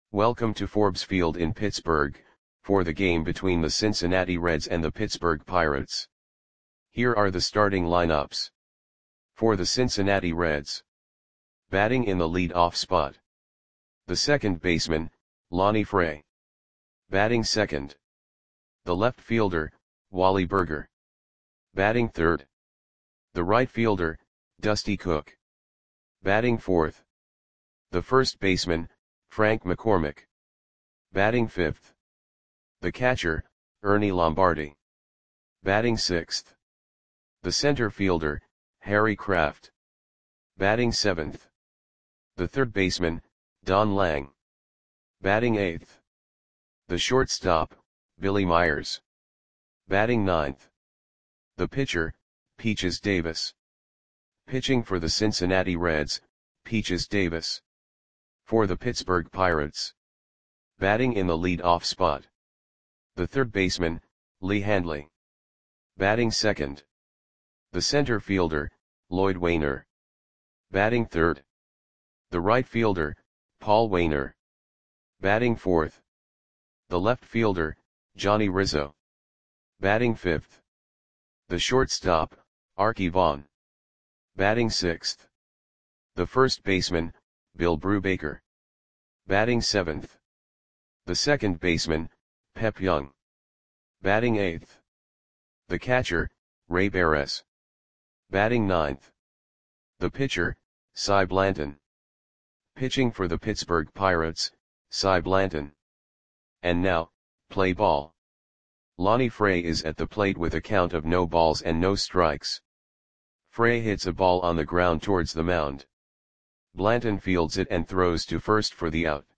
Welcome to Forbes Field in Pittsburgh, for the game between the Cincinnati Reds and the Pittsburgh Pirates. Here are the starting lineups. For the Cincinnati Reds. Batting in the lead-off spot. The second baseman, Lonnie Fray. Batting second. The left fielder, Wally Burger. Batting third. The right fielder, Dusty Cook. Batting fourth. The first baseman, Frank McCormick. Batting fifth. The catcher, Ernie Lombardi. Batting sixth. The center fielder, Harry Kraft. Batting seventh. The third baseman, Don Lang. Batting eighth. The shortstop, Billy Myers. Batting ninth. The pitcher, Peaches Davis. Pitching for the Cincinnati Reds, Peaches Davis. For the Pittsburgh Pirates. Batting in the lead-off spot. The third baseman, Lee Handley. Batting second. The center fielder, Lloyd Wainer. Batting third. The right fielder, Paul Wainer. Batting fourth. The left fielder, Johnny Rizzo. Batting fifth. The shortstop, Arky Vaughan. Batting sixth. The first baseman, Bill Brubaker. Batting seventh. The second baseman, Pep Young. Batting eighth. The catcher, Ray Beres. Batting ninth. The pitcher, Cy Blanton. Pitching for the Pittsburgh Pirates, Cy Blanton. And now, play ball. Lonnie Fray is at the plate with a count of no balls and no strikes. Fray hits a ball on the ground towards the mound. Blanton fields it and throws to first for the out.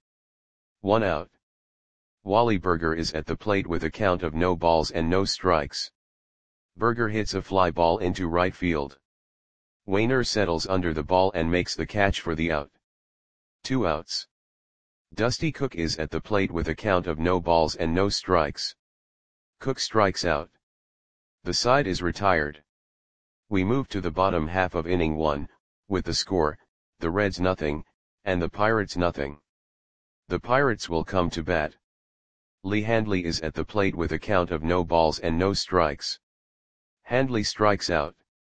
1 out. Wally Burger is at the plate with a count of no balls and no strikes. Burger hits a fly ball into right field. Wainer settles under the ball and makes the catch for the out. 2 outs. Dusty Cook is at the plate with a count of no balls and no strikes. Cook strikes out. The side is retired. We move to the bottom half of inning 1, with the score, the Reds nothing, and the Pirates nothing. The Pirates will come to bat. Lee Handley is at the plate with a count of no balls and no strikes. Handley strikes out.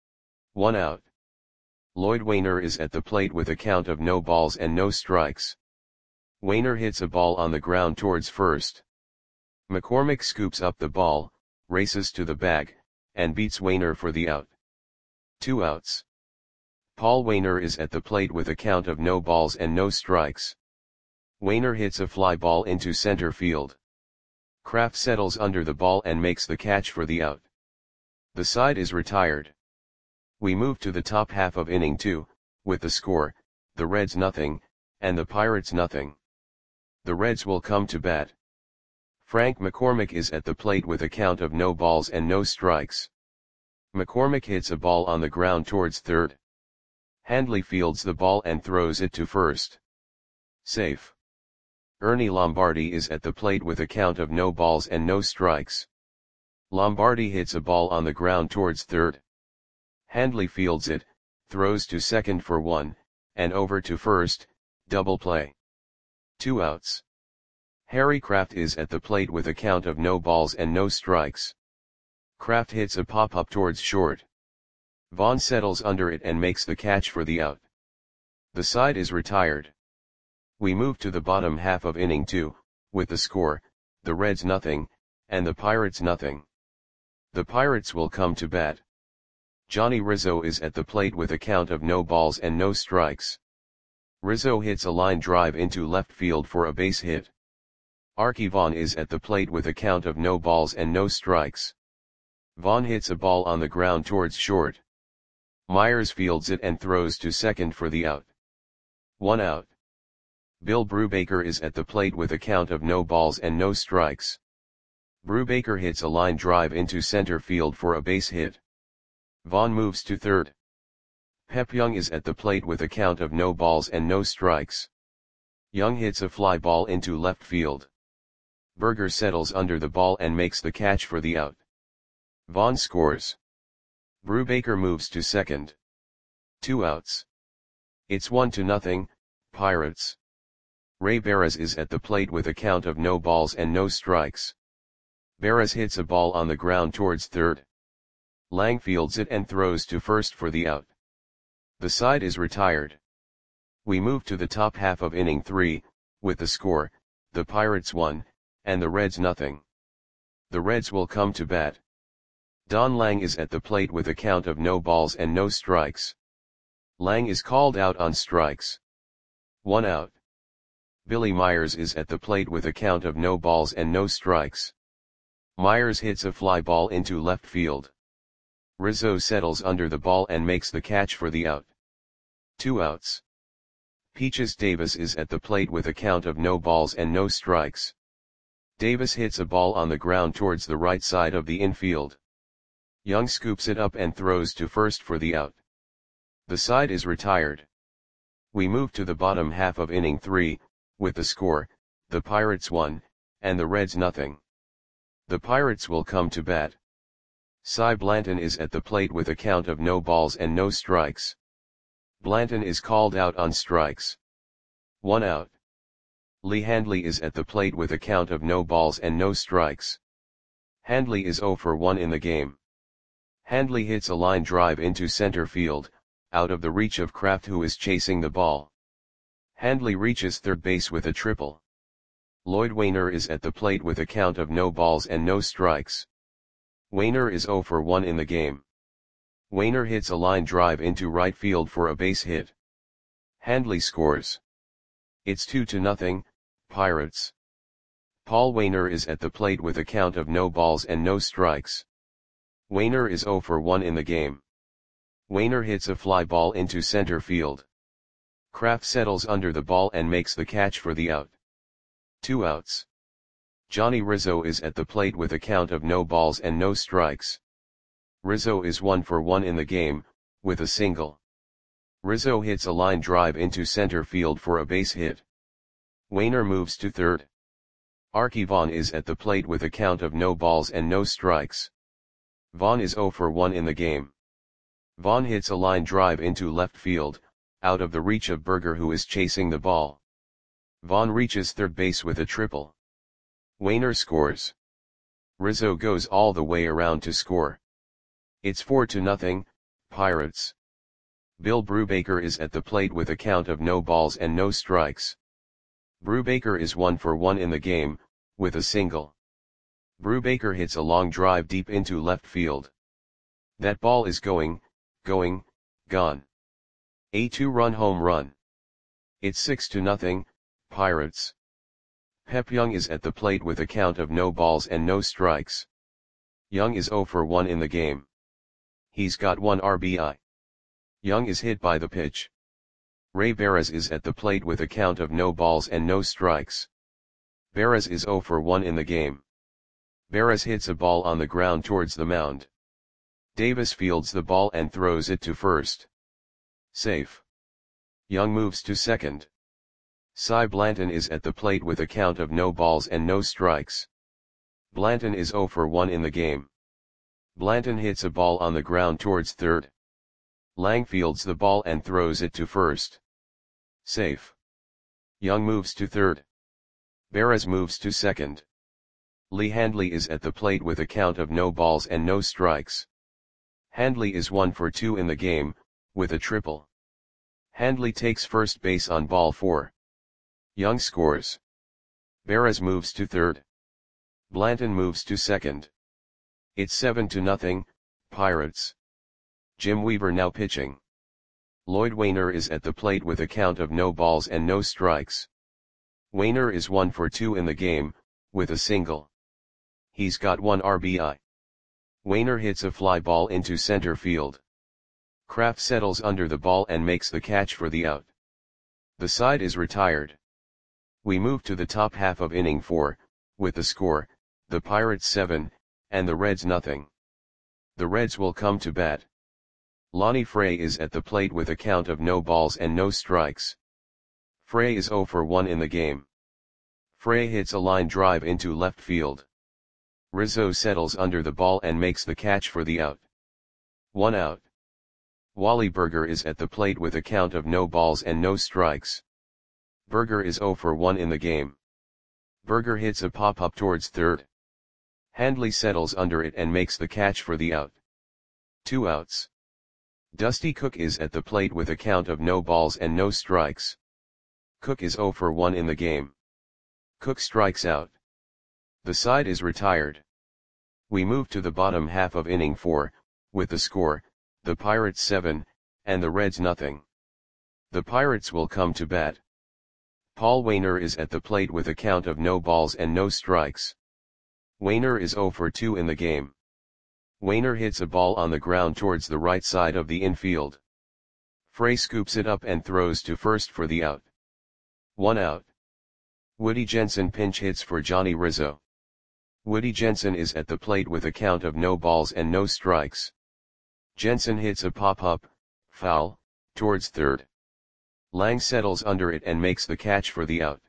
1 out. Lloyd Wainer is at the plate with a count of no balls and no strikes. Wainer hits a ball on the ground towards first. McCormick scoops up the ball, races to the bag, and beats Wainer for the out. 2 outs. Paul Wainer is at the plate with a count of no balls and no strikes. Wainer hits a fly ball into center field. Kraft settles under the ball and makes the catch for the out. The side is retired. We move to the top half of inning 2, with the score, the Reds nothing, and the Pirates nothing. The Reds will come to bat. Frank McCormick is at the plate with a count of no balls and no strikes. McCormick hits a ball on the ground towards third. Handley fields the ball and throws it to first. Safe. Ernie Lombardi is at the plate with a count of no balls and no strikes. Lombardi hits a ball on the ground towards third. Handley fields it, throws to second for 1, and over to first, double play. 2 outs. Harry Kraft is at the plate with a count of no balls and no strikes. Kraft hits a pop-up towards short. Vaughn settles under it and makes the catch for the out. The side is retired. We move to the bottom half of inning 2, with the score, the Reds nothing, and the Pirates nothing. The Pirates will come to bat. Johnny Rizzo is at the plate with a count of no balls and no strikes. Rizzo hits a line drive into left field for a base hit. Arky Vaughan is at the plate with a count of no balls and no strikes. Vaughan hits a ball on the ground towards short. Myers fields it and throws to second for the out. 1 out. Bill Brubaker is at the plate with a count of no balls and no strikes. Brubaker hits a line drive into center field for a base hit. Vaughan moves to third. Pep Young is at the plate with a count of no balls and no strikes. Young hits a fly ball into left field. Burger settles under the ball and makes the catch for the out. Vaughan scores. Brubaker moves to second. 2 outs. It's 1-0, Pirates. Ray Barres is at the plate with a count of no balls and no strikes. Barres hits a ball on the ground towards third. Lang fields it and throws to first for the out. The side is retired. We move to the top half of inning 3, with the score, the Pirates 1, and the Reds nothing. The Reds will come to bat. Don Lang is at the plate with a count of no balls and no strikes. Lang is called out on strikes. 1 out. Billy Myers is at the plate with a count of no balls and no strikes. Myers hits a fly ball into left field. Rizzo settles under the ball and makes the catch for the out. 2 outs. Peaches Davis is at the plate with a count of no balls and no strikes. Davis hits a ball on the ground towards the right side of the infield. Young scoops it up and throws to first for the out. The side is retired. We move to the bottom half of inning 3, with the score, the Pirates 1, and the Reds nothing. The Pirates will come to bat. Cy Blanton is at the plate with a count of no balls and no strikes. Blanton is called out on strikes. 1 out. Lee Handley is at the plate with a count of no balls and no strikes. Handley is 0 for 1 in the game. Handley hits a line drive into center field, out of the reach of Kraft, who is chasing the ball. Handley reaches third base with a triple. Lloyd Wainer is at the plate with a count of no balls and no strikes. Wainer is 0 for 1 in the game. Wainer hits a line drive into right field for a base hit. Handley scores. It's 2-0, Pirates. Paul Wainer is at the plate with a count of no balls and no strikes. Wainer is 0 for 1 in the game. Wainer hits a fly ball into center field. Kraft settles under the ball and makes the catch for the out. 2 outs. Johnny Rizzo is at the plate with a count of no balls and no strikes. Rizzo is 1 for 1 in the game, with a single. Rizzo hits a line drive into center field for a base hit. Wainer moves to third. Archie Vaughn is at the plate with a count of no balls and no strikes. Vaughn is 0 for 1 in the game. Vaughn hits a line drive into left field, out of the reach of Berger, who is chasing the ball. Vaughn reaches third base with a triple. Wainer scores. Rizzo goes all the way around to score. It's 4-0, Pirates. Bill Brubaker is at the plate with a count of no balls and no strikes. Brubaker is 1 for 1 in the game, with a single. Brubaker hits a long drive deep into left field. That ball is gone. A 2-run home run. It's 6-0, Pirates. Pep Young is at the plate with a count of no balls and no strikes. Young is 0 for 1 in the game. He's got 1 RBI. Young is hit by the pitch. Ray Barres is at the plate with a count of no balls and no strikes. Barres is 0 for 1 in the game. Barres hits a ball on the ground towards the mound. Davis fields the ball and throws it to first. Safe. Young moves to second. Cy Blanton is at the plate with a count of no balls and no strikes. Blanton is 0 for 1 in the game. Blanton hits a ball on the ground towards third. Lang fields the ball and throws it to first. Safe. Young moves to third. Barres moves to second. Lee Handley is at the plate with a count of no balls and no strikes. Handley is 1 for 2 in the game, with a triple. Handley takes first base on ball 4. Young scores. Barres moves to third. Blanton moves to second. It's 7-0, Pirates. Jim Weaver now pitching. Lloyd Wainer is at the plate with a count of no balls and no strikes. Wainer is 1 for 2 in the game, with a single. He's got 1 RBI. Wainer hits a fly ball into center field. Kraft settles under the ball and makes the catch for the out. The side is retired. We move to the top half of inning 4, with the score, the Pirates 7, and the Reds nothing. The Reds will come to bat. Lonnie Frey is at the plate with a count of no balls and no strikes. Frey is 0 for 1 in the game. Frey hits a line drive into left field. Rizzo settles under the ball and makes the catch for the out. 1 out. Wally Berger is at the plate with a count of no balls and no strikes. Burger is 0 for 1 in the game. Burger hits a pop-up towards third. Handley settles under it and makes the catch for the out. 2 outs. Dusty Cook is at the plate with a count of no balls and no strikes. Cook is 0 for 1 in the game. Cook strikes out. The side is retired. We move to the bottom half of inning 4, with the score, the Pirates 7, and the Reds nothing. The Pirates will come to bat. Paul Waner is at the plate with a count of no balls and no strikes. Waner is 0 for 2 in the game. Waner hits a ball on the ground towards the right side of the infield. Frey scoops it up and throws to first for the out. 1 out. Woody Jensen pinch hits for Johnny Rizzo. Woody Jensen is at the plate with a count of no balls and no strikes. Jensen hits a pop-up, foul, towards third. Lang settles under it and makes the catch for the out.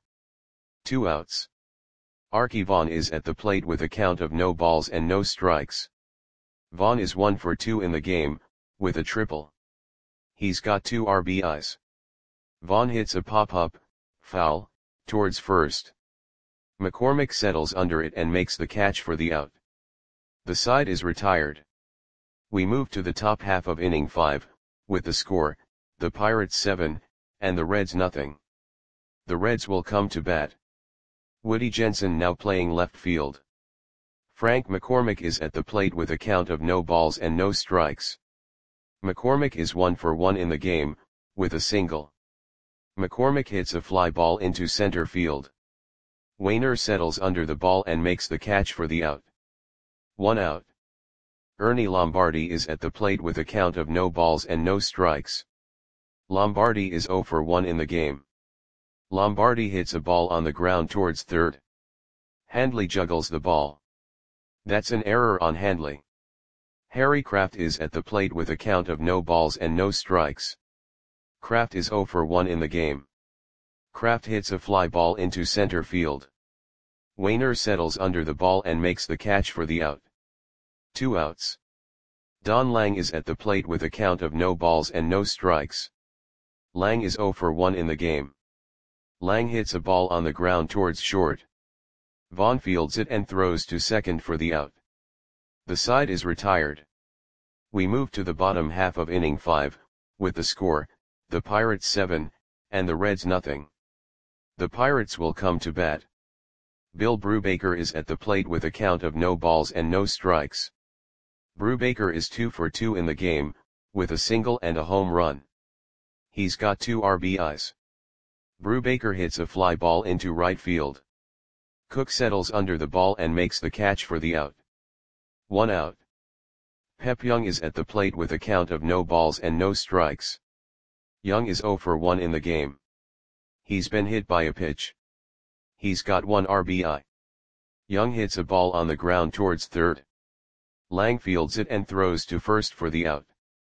2 outs. Arky Vaughan is at the plate with a count of no balls and no strikes. Vaughan is 1 for 2 in the game, with a triple. He's got 2 RBIs. Vaughan hits a pop-up, foul, towards first. McCormick settles under it and makes the catch for the out. The side is retired. We move to the top half of inning 5, with the score, the Pirates 7, and the Reds nothing. The Reds will come to bat. Woody Jensen now playing left field. Frank McCormick is at the plate with a count of no balls and no strikes. McCormick is 1 for 1 in the game, with a single. McCormick hits a fly ball into center field. Waner settles under the ball and makes the catch for the out. 1 out. Ernie Lombardi is at the plate with a count of no balls and no strikes. Lombardi is 0 for 1 in the game. Lombardi hits a ball on the ground towards third. Handley juggles the ball. That's an error on Handley. Harry Kraft is at the plate with a count of no balls and no strikes. Kraft is 0 for 1 in the game. Kraft hits a fly ball into center field. Waner settles under the ball and makes the catch for the out. 2 outs. Don Lang is at the plate with a count of no balls and no strikes. Lang is 0 for 1 in the game. Lang hits a ball on the ground towards short. Vaughn fields it and throws to second for the out. The side is retired. We move to the bottom half of inning 5, with the score, the Pirates 7, and the Reds nothing. The Pirates will come to bat. Bill Brubaker is at the plate with a count of no balls and no strikes. Brubaker is 2 for 2 in the game, with a single and a home run. He's got 2 RBIs. Brubaker hits a fly ball into right field. Cook settles under the ball and makes the catch for the out. 1 out. Pep Young is at the plate with a count of no balls and no strikes. Young is 0 for 1 in the game. He's been hit by a pitch. He's got 1 RBI. Young hits a ball on the ground towards third. Lang fields it and throws to first for the out.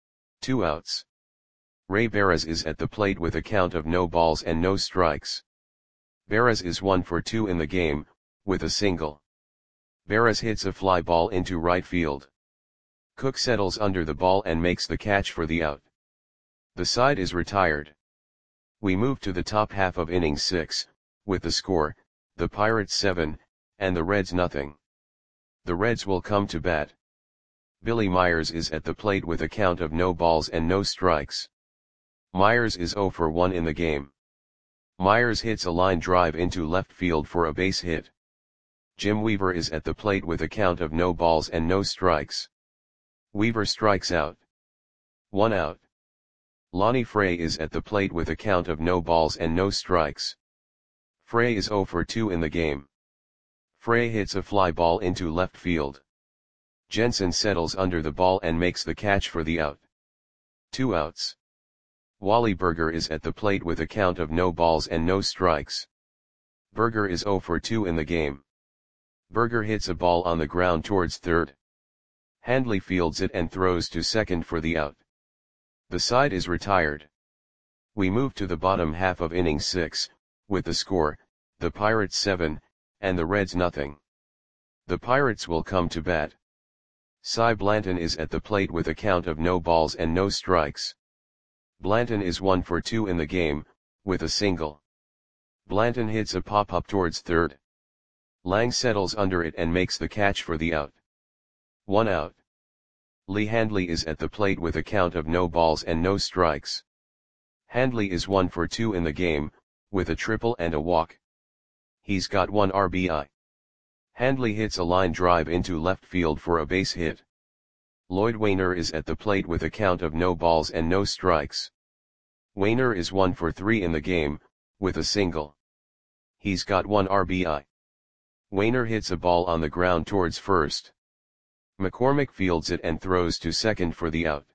2 outs. Ray Barras is at the plate with a count of no balls and no strikes. Barras is 1 for 2 in the game, with a single. Barras hits a fly ball into right field. Cook settles under the ball and makes the catch for the out. The side is retired. We move to the top half of inning 6, with the score, the Pirates 7, and the Reds nothing. The Reds will come to bat. Billy Myers is at the plate with a count of no balls and no strikes. Myers is 0 for 1 in the game. Myers hits a line drive into left field for a base hit. Jim Weaver is at the plate with a count of no balls and no strikes. Weaver strikes out. 1 out. Lonnie Frey is at the plate with a count of no balls and no strikes. Frey is 0 for 2 in the game. Frey hits a fly ball into left field. Jensen settles under the ball and makes the catch for the out. 2 outs. Wally Burger is at the plate with a count of no balls and no strikes. Burger is 0 for 2 in the game. Burger hits a ball on the ground towards third. Handley fields it and throws to second for the out. The side is retired. We move to the bottom half of inning 6, with the score, the Pirates 7, and the Reds nothing. The Pirates will come to bat. Cy Blanton is at the plate with a count of no balls and no strikes. Blanton is 1 for 2 in the game, with a single. Blanton hits a pop-up towards third. Lang settles under it and makes the catch for the out. 1 out. Lee Handley is at the plate with a count of no balls and no strikes. Handley is 1 for 2 in the game, with a triple and a walk. He's got 1 RBI. Handley hits a line drive into left field for a base hit. Lloyd Wainer is at the plate with a count of no balls and no strikes. Wainer is 1 for 3 in the game, with a single. He's got 1 RBI. Wainer hits a ball on the ground towards first. McCormick fields it and throws to second for the out.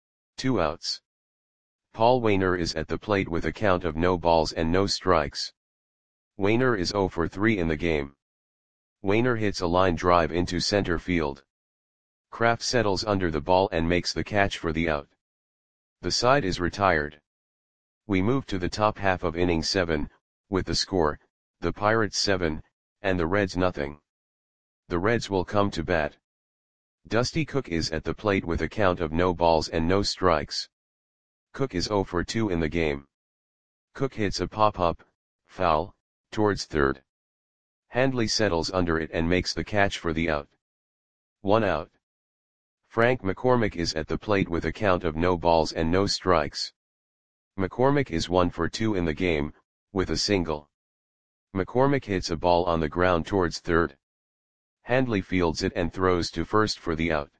2 outs. Paul Wainer is at the plate with a count of no balls and no strikes. Wainer is 0 for 3 in the game. Wainer hits a line drive into center field. Kraft settles under the ball and makes the catch for the out. The side is retired. We move to the top half of inning 7, with the score, the Pirates 7, and the Reds nothing. The Reds will come to bat. Dusty Cook is at the plate with a count of no balls and no strikes. Cook is 0 for 2 in the game. Cook hits a pop-up, foul, towards third. Handley settles under it and makes the catch for the out. 1 out. Frank McCormick is at the plate with a count of no balls and no strikes. McCormick is 1 for 2 in the game, with a single. McCormick hits a ball on the ground towards third. Handley fields it and throws to first for the out.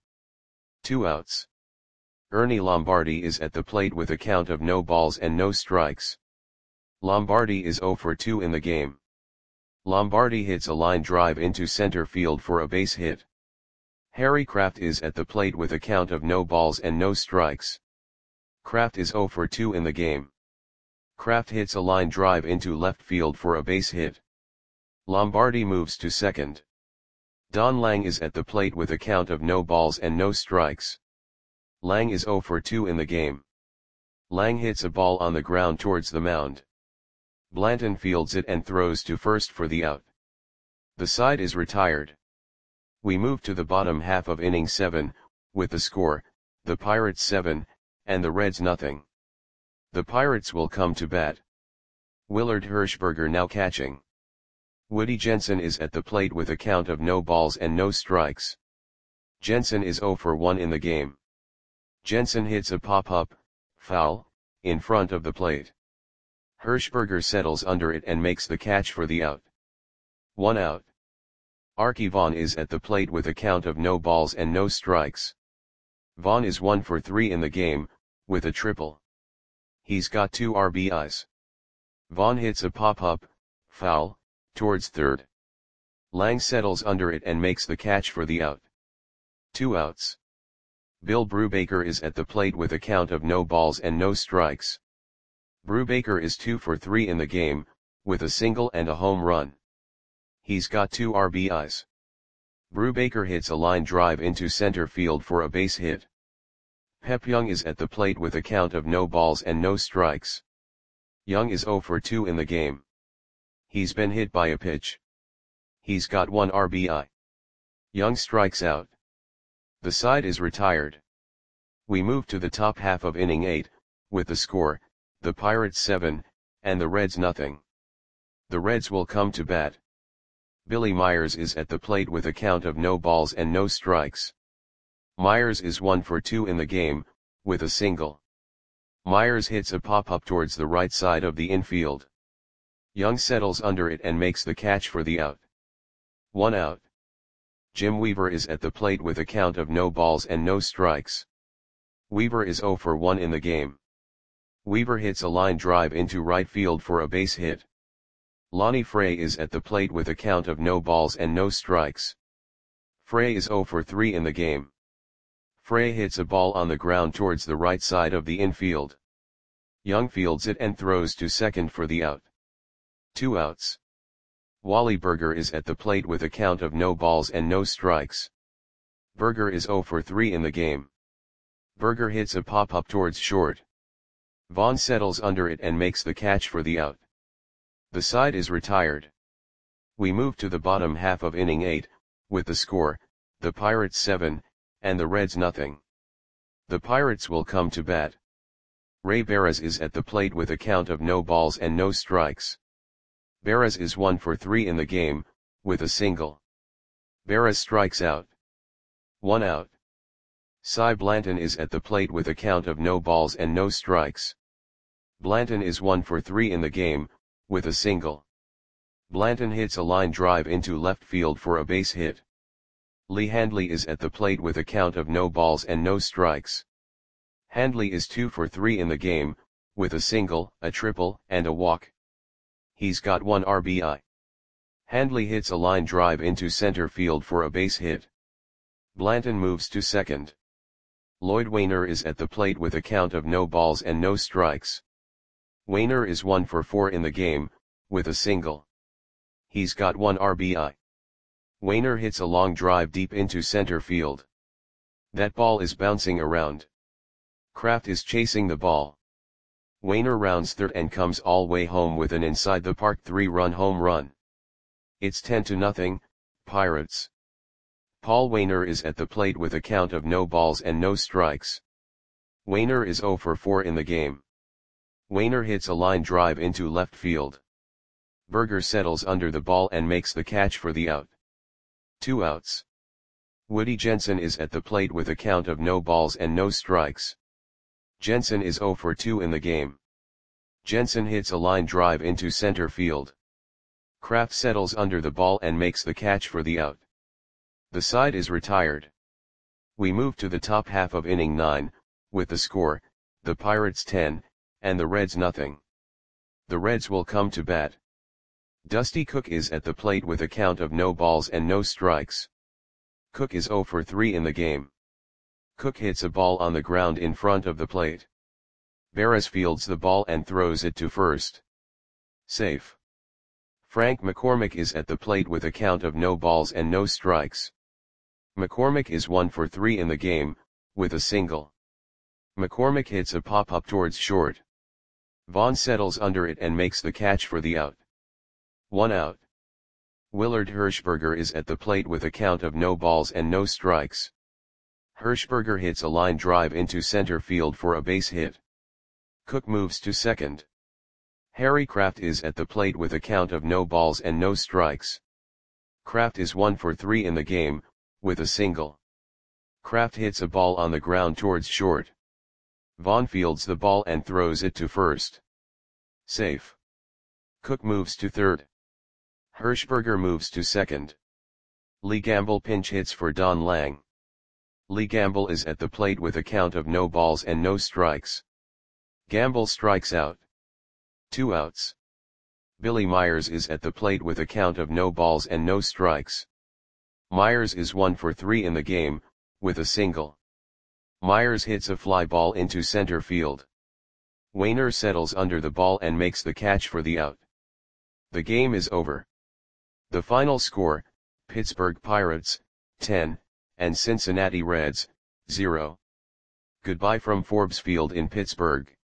2 outs. Ernie Lombardi is at the plate with a count of no balls and no strikes. Lombardi is 0 for 2 in the game. Lombardi hits a line drive into center field for a base hit. Harry Kraft is at the plate with a count of no balls and no strikes. Kraft is 0 for 2 in the game. Kraft hits a line drive into left field for a base hit. Lombardi moves to second. Don Lang is at the plate with a count of no balls and no strikes. Lang is 0 for 2 in the game. Lang hits a ball on the ground towards the mound. Blanton fields it and throws to first for the out. The side is retired. We move to the bottom half of inning 7, with the score, the Pirates 7, and the Reds nothing. The Pirates will come to bat. Willard Hirschberger now catching. Woody Jensen is at the plate with a count of no balls and no strikes. Jensen is 0 for 1 in the game. Jensen hits a pop-up, foul, in front of the plate. Hirschberger settles under it and makes the catch for the out. 1 out. Archie Vaughn is at the plate with a count of no balls and no strikes. Vaughn is 1 for 3 in the game, with a triple. He's got 2 RBIs. Vaughn hits a pop-up, foul, towards third. Lang settles under it and makes the catch for the out. 2 outs. Bill Brubaker is at the plate with a count of no balls and no strikes. Brubaker is 2 for 3 in the game, with a single and a home run. He's got 2 RBIs. Brubaker hits a line drive into center field for a base hit. Pep Young is at the plate with a count of no balls and no strikes. Young is 0 for 2 in the game. He's been hit by a pitch. He's got 1 RBI. Young strikes out. The side is retired. We move to the top half of inning 8, with the score, the Pirates 7, and the Reds nothing. The Reds will come to bat. Billy Myers is at the plate with a count of no balls and no strikes. Myers is 1 for 2 in the game, with a single. Myers hits a pop-up towards the right side of the infield. Young settles under it and makes the catch for the out. 1 out. Jim Weaver is at the plate with a count of no balls and no strikes. Weaver is 0 for 1 in the game. Weaver hits a line drive into right field for a base hit. Lonnie Frey is at the plate with a count of no balls and no strikes. Frey is 0 for 3 in the game. Frey hits a ball on the ground towards the right side of the infield. Young fields it and throws to second for the out. 2 outs. Wally Berger is at the plate with a count of no balls and no strikes. Berger is 0 for 3 in the game. Berger hits a pop-up towards short. Vaughn settles under it and makes the catch for the out. The side is retired. We move to the bottom half of inning 8, with the score, the Pirates 7, and the Reds nothing. The Pirates will come to bat. Ray Barras is at the plate with a count of no balls and no strikes. Barres is 1 for 3 in the game, with a single. Barres strikes out. 1 out. Cy Blanton is at the plate with a count of no balls and no strikes. Blanton is 1 for 3 in the game, with a single. Blanton hits a line drive into left field for a base hit. Lee Handley is at the plate with a count of no balls and no strikes. Handley is 2 for 3 in the game, with a single, a triple, and a walk. He's got 1 RBI. Handley hits a line drive into center field for a base hit. Blanton moves to second. Lloyd Wainer is at the plate with a count of no balls and no strikes. Wainer is 1 for 4 in the game, with a single. He's got 1 RBI. Wainer hits a long drive deep into center field. That ball is bouncing around. Kraft is chasing the ball. Wainer rounds third and comes all way home with an inside the park 3-run home run. It's 10-0, Pirates. Paul Wainer is at the plate with a count of no balls and no strikes. Wainer is 0 for 4 in the game. Wainer hits a line drive into left field. Berger settles under the ball and makes the catch for the out. 2 outs. Woody Jensen is at the plate with a count of no balls and no strikes. Jensen is 0 for 2 in the game. Jensen hits a line drive into center field. Kraft settles under the ball and makes the catch for the out. The side is retired. We move to the top half of inning 9, with the score, the Pirates 10, and the Reds nothing. The Reds will come to bat. Dusty Cook is at the plate with a count of no balls and no strikes. Cook is 0 for 3 in the game. Cook hits a ball on the ground in front of the plate. Barres fields the ball and throws it to first. Safe. Frank McCormick is at the plate with a count of no balls and no strikes. McCormick is 1 for 3 in the game, with a single. McCormick hits a pop-up towards short. Vaughn settles under it and makes the catch for the out. 1 out. Willard Hirschberger is at the plate with a count of no balls and no strikes. Hirschberger hits a line drive into center field for a base hit. Cook moves to second. Harry Kraft is at the plate with a count of no balls and no strikes. Kraft is 1 for 3 in the game, with a single. Kraft hits a ball on the ground towards short. Vaughn fields the ball and throws it to first. Safe. Cook moves to third. Hirschberger moves to second. Lee Gamble pinch hits for Don Lang. Lee Gamble is at the plate with a count of no balls and no strikes. Gamble strikes out. 2 outs. Billy Myers is at the plate with a count of no balls and no strikes. Myers is 1 for 3 in the game, with a single. Myers hits a fly ball into center field. Wainer settles under the ball and makes the catch for the out. The game is over. The final score, Pittsburgh Pirates, 10, and Cincinnati Reds, 0. Goodbye from Forbes Field in Pittsburgh.